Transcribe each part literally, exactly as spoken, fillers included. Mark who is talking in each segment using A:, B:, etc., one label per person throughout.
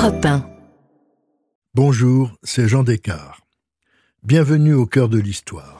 A: Europe un.
B: Bonjour, c'est Jean Descartes. Bienvenue au cœur de l'histoire.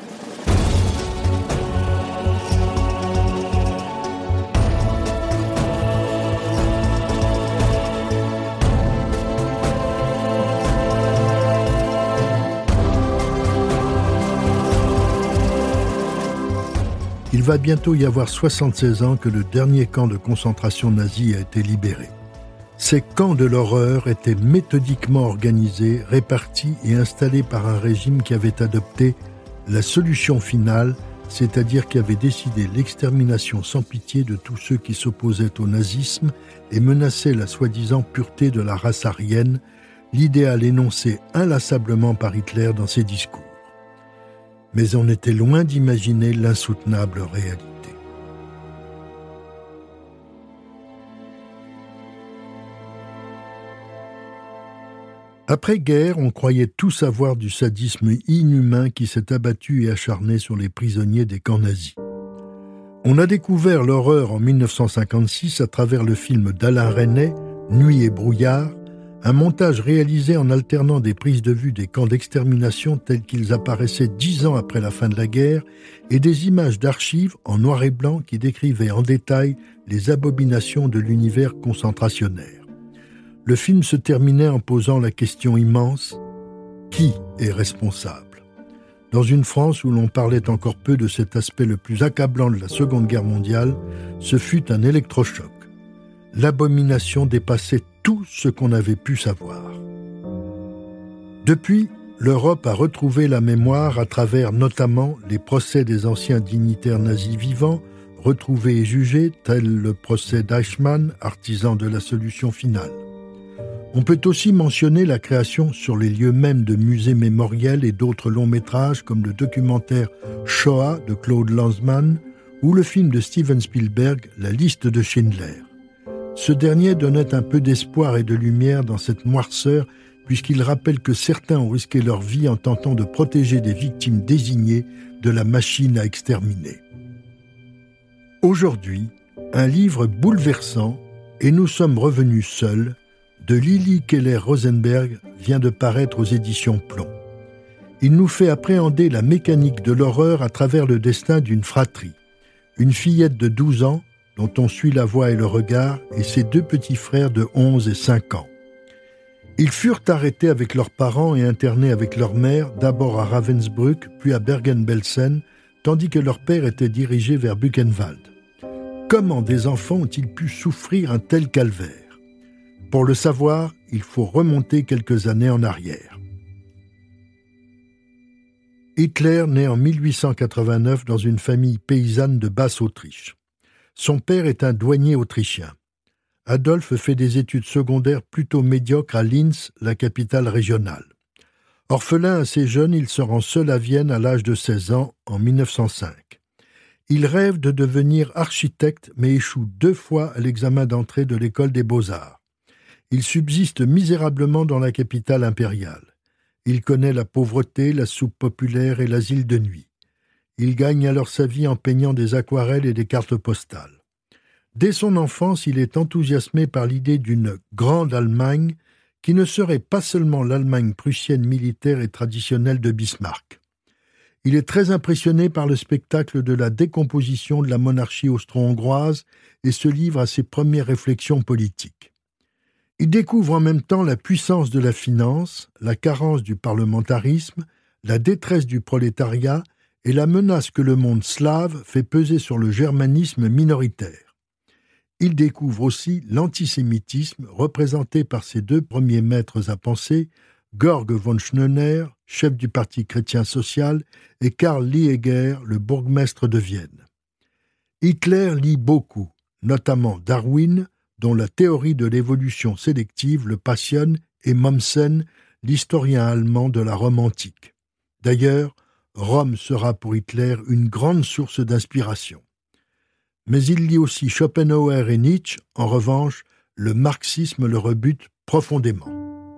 B: Il va bientôt y avoir soixante-seize ans que le dernier camp de concentration nazi a été libéré. Ces camps de l'horreur étaient méthodiquement organisés, répartis et installés par un régime qui avait adopté la solution finale, c'est-à-dire qui avait décidé l'extermination sans pitié de tous ceux qui s'opposaient au nazisme et menaçaient la soi-disant pureté de la race aryenne, l'idéal énoncé inlassablement par Hitler dans ses discours. Mais on était loin d'imaginer l'insoutenable réalité. Après-guerre, on croyait tout savoir du sadisme inhumain qui s'est abattu et acharné sur les prisonniers des camps nazis. On a découvert l'horreur en dix-neuf cent cinquante-six à travers le film d'Alain Resnais, Nuit et brouillard, un montage réalisé en alternant des prises de vue des camps d'extermination tels qu'ils apparaissaient dix ans après la fin de la guerre et des images d'archives en noir et blanc qui décrivaient en détail les abominations de l'univers concentrationnaire. Le film se terminait en posant la question immense « Qui est responsable ?» Dans une France où l'on parlait encore peu de cet aspect le plus accablant de la Seconde Guerre mondiale, ce fut un électrochoc. L'abomination dépassait tout ce qu'on avait pu savoir. Depuis, l'Europe a retrouvé la mémoire à travers notamment les procès des anciens dignitaires nazis vivants, retrouvés et jugés, tel le procès d'Eichmann, artisan de la solution finale. On peut aussi mentionner la création sur les lieux mêmes de musées mémoriels et d'autres longs métrages comme le documentaire Shoah de Claude Lanzmann ou le film de Steven Spielberg, La liste de Schindler. Ce dernier donnait un peu d'espoir et de lumière dans cette noirceur puisqu'il rappelle que certains ont risqué leur vie en tentant de protéger des victimes désignées de la machine à exterminer. Aujourd'hui, un livre bouleversant, Et nous sommes revenus seuls, de Lily Keller-Rosenberg vient de paraître aux éditions Plomb. Il nous fait appréhender la mécanique de l'horreur à travers le destin d'une fratrie. Une fillette de douze ans, dont on suit la voix et le regard, et ses deux petits frères de onze et cinq ans. Ils furent arrêtés avec leurs parents et internés avec leur mère, d'abord à Ravensbrück, puis à Bergen-Belsen, tandis que leur père était dirigé vers Buchenwald. Comment des enfants ont-ils pu souffrir un tel calvaire ? Pour le savoir, il faut remonter quelques années en arrière. Hitler naît en mille huit cent quatre-vingt-neuf dans une famille paysanne de Basse-Autriche. Son père est un douanier autrichien. Adolphe fait des études secondaires plutôt médiocres à Linz, la capitale régionale. Orphelin assez jeune, il se rend seul à Vienne à l'âge de seize ans, en mille neuf cent cinq. Il rêve de devenir architecte, mais échoue deux fois à l'examen d'entrée de l'école des beaux-arts. Il subsiste misérablement dans la capitale impériale. Il connaît la pauvreté, la soupe populaire et l'asile de nuit. Il gagne alors sa vie en peignant des aquarelles et des cartes postales. Dès son enfance, il est enthousiasmé par l'idée d'une « grande Allemagne » qui ne serait pas seulement l'Allemagne prussienne militaire et traditionnelle de Bismarck. Il est très impressionné par le spectacle de la décomposition de la monarchie austro-hongroise et se livre à ses premières réflexions politiques. Il découvre en même temps la puissance de la finance, la carence du parlementarisme, la détresse du prolétariat et la menace que le monde slave fait peser sur le germanisme minoritaire. Il découvre aussi l'antisémitisme représenté par ses deux premiers maîtres à penser, Georg von Schnöner, chef du parti chrétien social, et Karl Liegger, le bourgmestre de Vienne. Hitler lit beaucoup, notamment Darwin, dont la théorie de l'évolution sélective le passionne, et Mommsen, l'historien allemand de la Rome antique. D'ailleurs, Rome sera pour Hitler une grande source d'inspiration. Mais il lit aussi Schopenhauer et Nietzsche. En revanche, le marxisme le rebute profondément.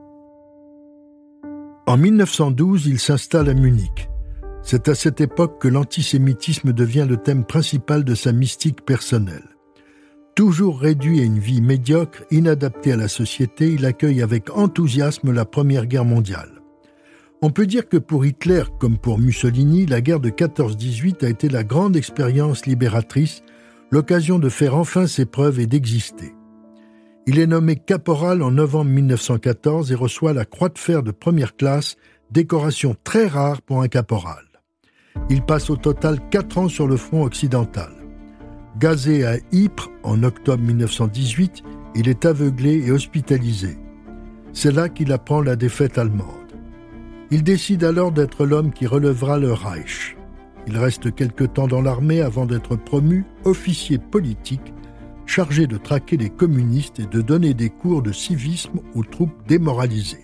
B: En mille neuf cent douze, il s'installe à Munich. C'est à cette époque que l'antisémitisme devient le thème principal de sa mystique personnelle. Toujours réduit à une vie médiocre, inadapté à la société, il accueille avec enthousiasme la Première Guerre mondiale. On peut dire que pour Hitler, comme pour Mussolini, la guerre de quatorze dix-huit a été la grande expérience libératrice, l'occasion de faire enfin ses preuves et d'exister. Il est nommé caporal en novembre mille neuf cent quatorze et reçoit la Croix de fer de première classe, décoration très rare pour un caporal. Il passe au total quatre ans sur le front occidental. Gazé à Ypres en octobre mille neuf cent dix-huit, il est aveuglé et hospitalisé. C'est là qu'il apprend la défaite allemande. Il décide alors d'être l'homme qui relèvera le Reich. Il reste quelque temps dans l'armée avant d'être promu officier politique, chargé de traquer les communistes et de donner des cours de civisme aux troupes démoralisées.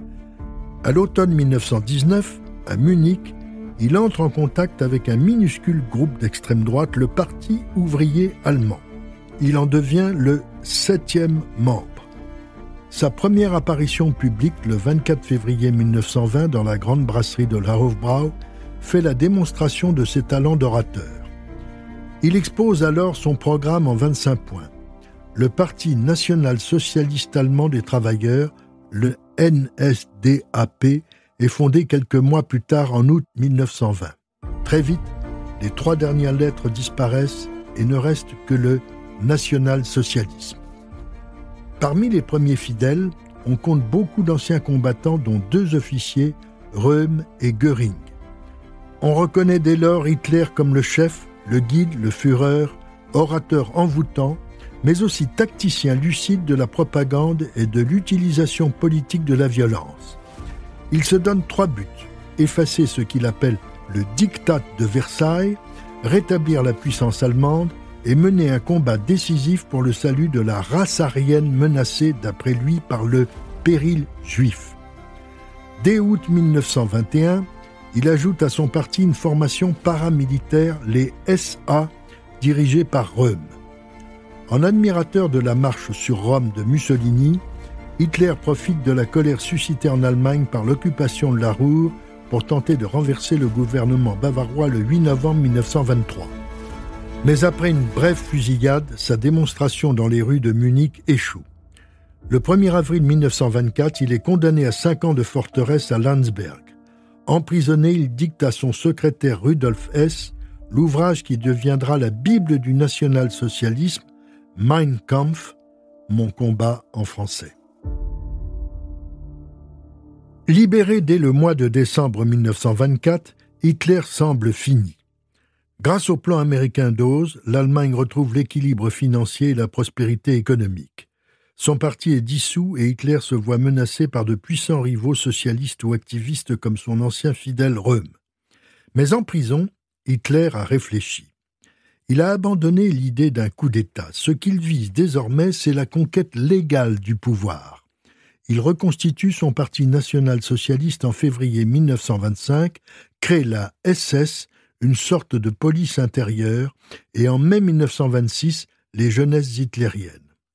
B: À l'automne mille neuf cent dix-neuf, à Munich, il entre en contact avec un minuscule groupe d'extrême droite, le Parti ouvrier allemand. Il en devient le septième membre. Sa première apparition publique, le vingt-quatre février mille neuf cent vingt, dans la grande brasserie de la Hofbrau, fait la démonstration de ses talents d'orateur. Il expose alors son programme en vingt-cinq points. Le Parti national-socialiste allemand des travailleurs, le N S D A P, est fondé quelques mois plus tard en août mille neuf cent vingt. Très vite, les trois dernières lettres disparaissent et ne reste que le national-socialisme. Parmi les premiers fidèles, on compte beaucoup d'anciens combattants dont deux officiers, Röhm et Göring. On reconnaît dès lors Hitler comme le chef, le guide, le Führer, orateur envoûtant, mais aussi tacticien lucide de la propagande et de l'utilisation politique de la violence. Il se donne trois buts: effacer ce qu'il appelle le diktat de Versailles, rétablir la puissance allemande et mener un combat décisif pour le salut de la race aryenne menacée, d'après lui, par le péril juif. Dès août mille neuf cent vingt et un, il ajoute à son parti une formation paramilitaire, les S A, dirigée par Röhm. En admirateur de la marche sur Rome de Mussolini, Hitler profite de la colère suscitée en Allemagne par l'occupation de la Ruhr pour tenter de renverser le gouvernement bavarois le huit novembre mille neuf cent vingt-trois. Mais après une brève fusillade, sa démonstration dans les rues de Munich échoue. Le premier avril mille neuf cent vingt-quatre, il est condamné à cinq ans de forteresse à Landsberg. Emprisonné, il dicte à son secrétaire Rudolf Hess l'ouvrage qui deviendra la Bible du national-socialisme, Mein Kampf, Mon combat en français. Libéré dès le mois de décembre mille neuf cent vingt-quatre, Hitler semble fini. Grâce au plan américain Dawes, l'Allemagne retrouve l'équilibre financier et la prospérité économique. Son parti est dissous et Hitler se voit menacé par de puissants rivaux socialistes ou activistes comme son ancien fidèle Röhm. Mais en prison, Hitler a réfléchi. Il a abandonné l'idée d'un coup d'État. Ce qu'il vise désormais, c'est la conquête légale du pouvoir. Il reconstitue son parti national-socialiste en février mille neuf cent vingt-cinq, crée la S S, une sorte de police intérieure, et en mai mille neuf cent vingt-six, les jeunesses hitlériennes.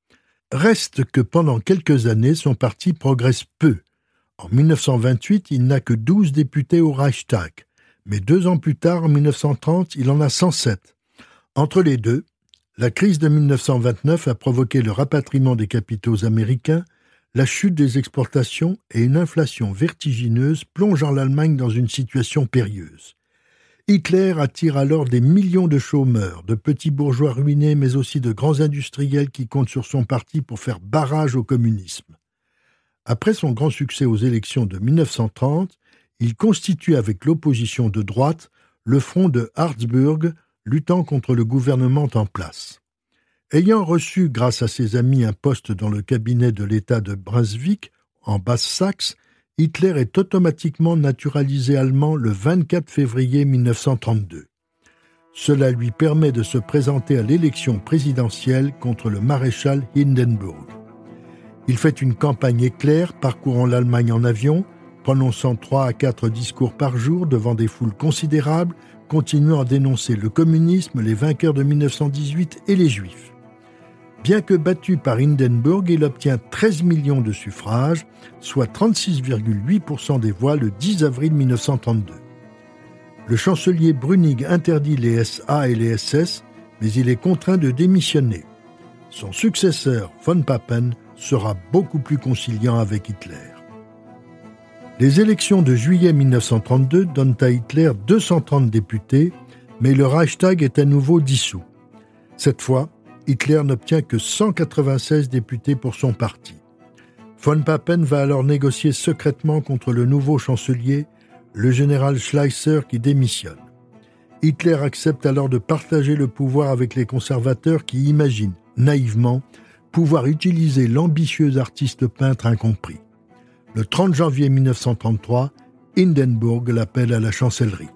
B: Reste que pendant quelques années, son parti progresse peu. En mille neuf cent vingt-huit, il n'a que douze députés au Reichstag, mais deux ans plus tard, en mille neuf cent trente, il en a cent sept. Entre les deux, la crise de mille neuf cent vingt-neuf a provoqué le rapatriement des capitaux américains, la chute des exportations et une inflation vertigineuse plongeant l'Allemagne dans une situation périlleuse. Hitler attire alors des millions de chômeurs, de petits bourgeois ruinés, mais aussi de grands industriels qui comptent sur son parti pour faire barrage au communisme. Après son grand succès aux élections de mille neuf cent trente, il constitue avec l'opposition de droite le front de Harzburg, luttant contre le gouvernement en place. Ayant reçu, grâce à ses amis, un poste dans le cabinet de l'État de Brunswick, en Basse-Saxe, Hitler est automatiquement naturalisé allemand le vingt-quatre février mille neuf cent trente-deux. Cela lui permet de se présenter à l'élection présidentielle contre le maréchal Hindenburg. Il fait une campagne éclair, parcourant l'Allemagne en avion, prononçant trois à quatre discours par jour devant des foules considérables, continuant à dénoncer le communisme, les vainqueurs de mille neuf cent dix-huit et les Juifs. Bien que battu par Hindenburg, il obtient treize millions de suffrages, soit trente-six virgule huit pour cent des voix le dix avril mille neuf cent trente-deux. Le chancelier Brüning interdit les S A et les S S, mais il est contraint de démissionner. Son successeur, von Papen, sera beaucoup plus conciliant avec Hitler. Les élections de juillet mille neuf cent trente-deux donnent à Hitler deux cent trente députés, mais le Reichstag est à nouveau dissous. Cette fois, Hitler n'obtient que cent quatre-vingt-seize députés pour son parti. Von Papen va alors négocier secrètement contre le nouveau chancelier, le général Schleicher, qui démissionne. Hitler accepte alors de partager le pouvoir avec les conservateurs qui imaginent, naïvement, pouvoir utiliser l'ambitieux artiste peintre incompris. Le trente janvier mille neuf cent trente-trois, Hindenburg l'appelle à la chancellerie.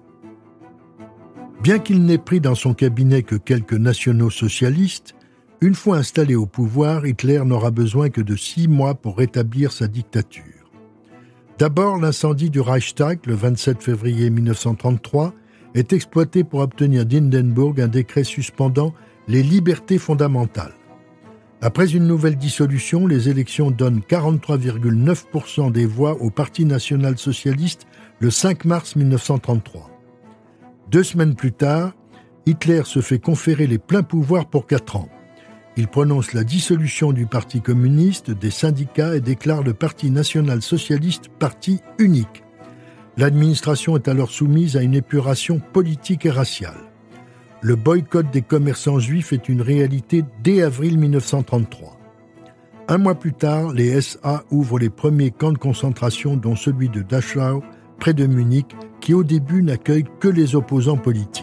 B: Bien qu'il n'ait pris dans son cabinet que quelques nationaux socialistes, une fois installé au pouvoir, Hitler n'aura besoin que de six mois pour rétablir sa dictature. D'abord, l'incendie du Reichstag, le vingt-sept février mille neuf cent trente-trois, est exploité pour obtenir d'Hindenburg un décret suspendant les libertés fondamentales. Après une nouvelle dissolution, les élections donnent quarante-trois virgule neuf pour cent des voix au Parti national-socialiste le cinq mars mille neuf cent trente-trois. Deux semaines plus tard, Hitler se fait conférer les pleins pouvoirs pour quatre ans. Il prononce la dissolution du Parti communiste, des syndicats et déclare le Parti national-socialiste parti unique. L'administration est alors soumise à une épuration politique et raciale. Le boycott des commerçants juifs est une réalité dès avril mille neuf cent trente-trois. Un mois plus tard, les S A ouvrent les premiers camps de concentration, dont celui de Dachau, près de Munich, qui au début n'accueille que les opposants politiques.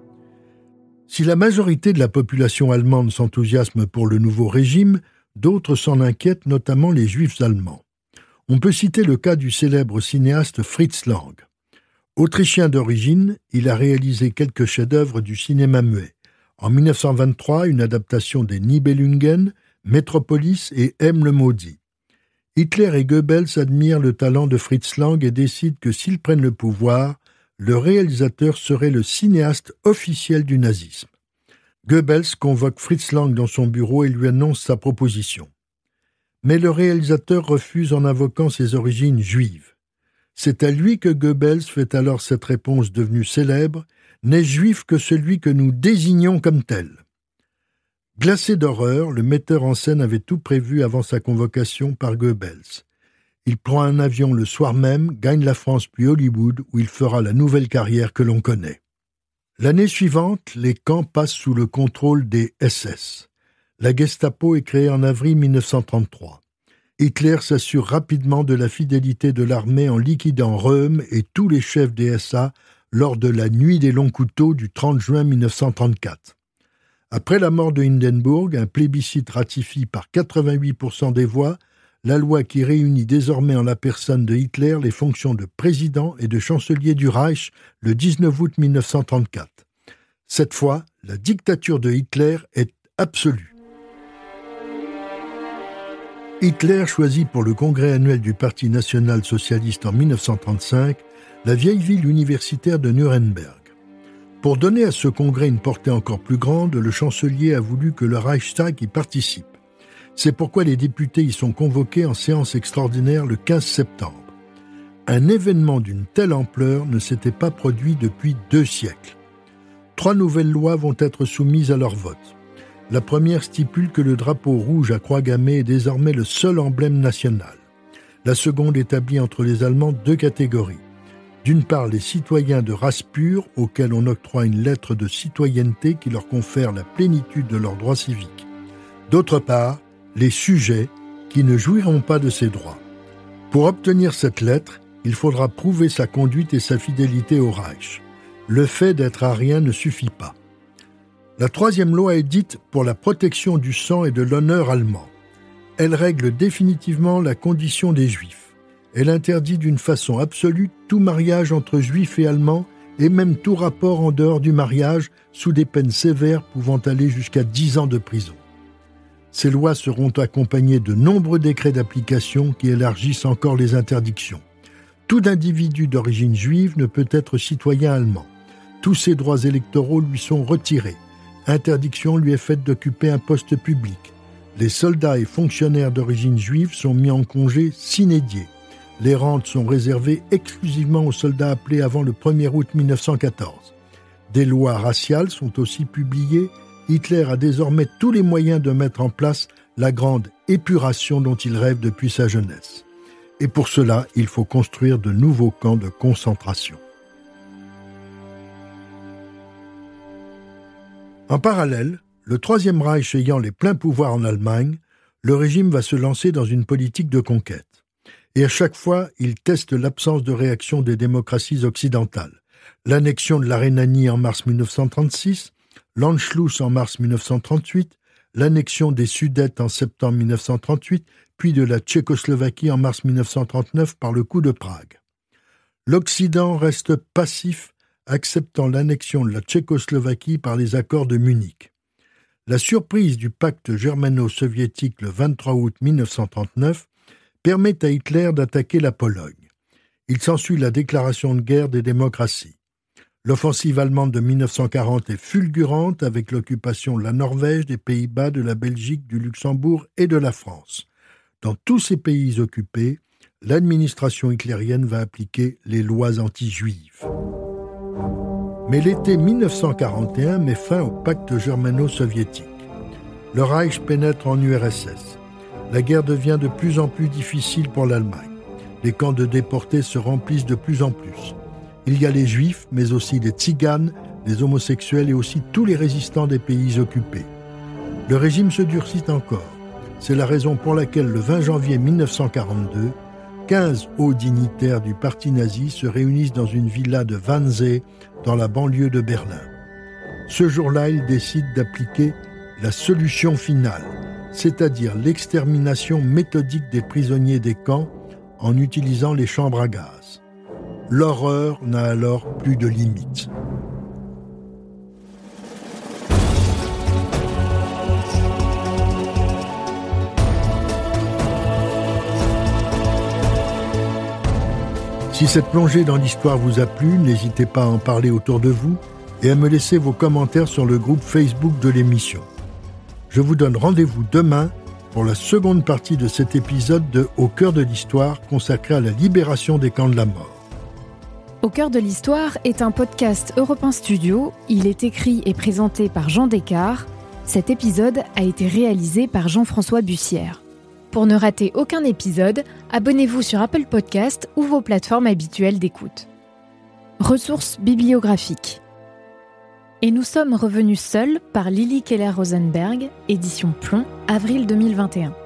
B: Si la majorité de la population allemande s'enthousiasme pour le nouveau régime, d'autres s'en inquiètent, notamment les juifs allemands. On peut citer le cas du célèbre cinéaste Fritz Lang. Autrichien d'origine, il a réalisé quelques chefs-d'œuvre du cinéma muet. En mille neuf cent vingt-trois, une adaptation des Nibelungen, Metropolis et M le maudit. Hitler et Goebbels admirent le talent de Fritz Lang et décident que s'ils prennent le pouvoir, le réalisateur serait le cinéaste officiel du nazisme. Goebbels convoque Fritz Lang dans son bureau et lui annonce sa proposition. Mais le réalisateur refuse en invoquant ses origines juives. C'est à lui que Goebbels fait alors cette réponse devenue célèbre « N'est juif que celui que nous désignons comme tel ». Glacé d'horreur, le metteur en scène avait tout prévu avant sa convocation par Goebbels. Il prend un avion le soir même, gagne la France puis Hollywood, où il fera la nouvelle carrière que l'on connaît. L'année suivante, les camps passent sous le contrôle des S S. La Gestapo est créée en avril mille neuf cent trente-trois. Hitler s'assure rapidement de la fidélité de l'armée en liquidant Röhm et tous les chefs des S A lors de la nuit des longs couteaux du trente juin mille neuf cent trente-quatre. Après la mort de Hindenburg, un plébiscite ratifie par quatre-vingt-huit pour cent des voix la loi qui réunit désormais en la personne de Hitler les fonctions de président et de chancelier du Reich le dix-neuf août mille neuf cent trente-quatre. Cette fois, la dictature de Hitler est absolue. Hitler choisit pour le congrès annuel du Parti national-socialiste en mille neuf cent trente-cinq la vieille ville universitaire de Nuremberg. Pour donner à ce congrès une portée encore plus grande, le chancelier a voulu que le Reichstag y participe. C'est pourquoi les députés y sont convoqués en séance extraordinaire le quinze septembre. Un événement d'une telle ampleur ne s'était pas produit depuis deux siècles. Trois nouvelles lois vont être soumises à leur vote. La première stipule que le drapeau rouge à croix gammée est désormais le seul emblème national. La seconde établit entre les Allemands deux catégories. D'une part, les citoyens de race pure, auxquels on octroie une lettre de citoyenneté qui leur confère la plénitude de leurs droits civiques. D'autre part, les sujets qui ne jouiront pas de ces droits. Pour obtenir cette lettre, il faudra prouver sa conduite et sa fidélité au Reich. Le fait d'être arien ne suffit pas. La troisième loi est dite pour la protection du sang et de l'honneur allemand. Elle règle définitivement la condition des Juifs. Elle interdit d'une façon absolue tout mariage entre Juifs et Allemands et même tout rapport en dehors du mariage sous des peines sévères pouvant aller jusqu'à dix ans de prison. Ces lois seront accompagnées de nombreux décrets d'application qui élargissent encore les interdictions. Tout individu d'origine juive ne peut être citoyen allemand. Tous ses droits électoraux lui sont retirés. Interdiction lui est faite d'occuper un poste public. Les soldats et fonctionnaires d'origine juive sont mis en congé sine die. Les rentes sont réservées exclusivement aux soldats appelés avant le premier août mille neuf cent quatorze. Des lois raciales sont aussi publiées, Hitler a désormais tous les moyens de mettre en place la grande épuration dont il rêve depuis sa jeunesse. Et pour cela, il faut construire de nouveaux camps de concentration. En parallèle, le Troisième Reich ayant les pleins pouvoirs en Allemagne, le régime va se lancer dans une politique de conquête. Et à chaque fois, il teste l'absence de réaction des démocraties occidentales. L'annexion de la Rhénanie en mars mille neuf cent trente-six, l'Anschluss en mars mille neuf cent trente-huit, l'annexion des Sudètes en septembre mille neuf cent trente-huit, puis de la Tchécoslovaquie en mars mille neuf cent trente-neuf par le coup de Prague. L'Occident reste passif, acceptant l'annexion de la Tchécoslovaquie par les accords de Munich. La surprise du pacte germano-soviétique le vingt-trois août mille neuf cent trente-neuf permet à Hitler d'attaquer la Pologne. Il s'ensuit la déclaration de guerre des démocraties. L'offensive allemande de mille neuf cent quarante est fulgurante avec l'occupation de la Norvège, des Pays-Bas, de la Belgique, du Luxembourg et de la France. Dans tous ces pays occupés, l'administration hitlérienne va appliquer les lois anti-juives. Mais l'été mille neuf cent quarante et un met fin au pacte germano-soviétique. Le Reich pénètre en U R S S. La guerre devient de plus en plus difficile pour l'Allemagne. Les camps de déportés se remplissent de plus en plus. Il y a les Juifs, mais aussi les Tziganes, les homosexuels et aussi tous les résistants des pays occupés. Le régime se durcit encore. C'est la raison pour laquelle le vingt janvier mille neuf cent quarante-deux, quinze hauts dignitaires du parti nazi se réunissent dans une villa de Wannsee, dans la banlieue de Berlin. Ce jour-là, ils décident d'appliquer la solution finale, c'est-à-dire l'extermination méthodique des prisonniers des camps en utilisant les chambres à gaz. L'horreur n'a alors plus de limite. Si cette plongée dans l'histoire vous a plu, n'hésitez pas à en parler autour de vous et à me laisser vos commentaires sur le groupe Facebook de l'émission. Je vous donne rendez-vous demain pour la seconde partie de cet épisode de Au cœur de l'histoire consacré à la libération des camps de la mort.
A: Au cœur de l'histoire est un podcast Europe un Studio. Il est écrit et présenté par Jean Descartes. Cet épisode a été réalisé par Jean-François Bussière. Pour ne rater aucun épisode, abonnez-vous sur Apple Podcasts ou vos plateformes habituelles d'écoute. Ressources bibliographiques. Et nous sommes revenus seuls par Lily Keller-Rosenberg, édition Plomb, avril deux mille vingt et un.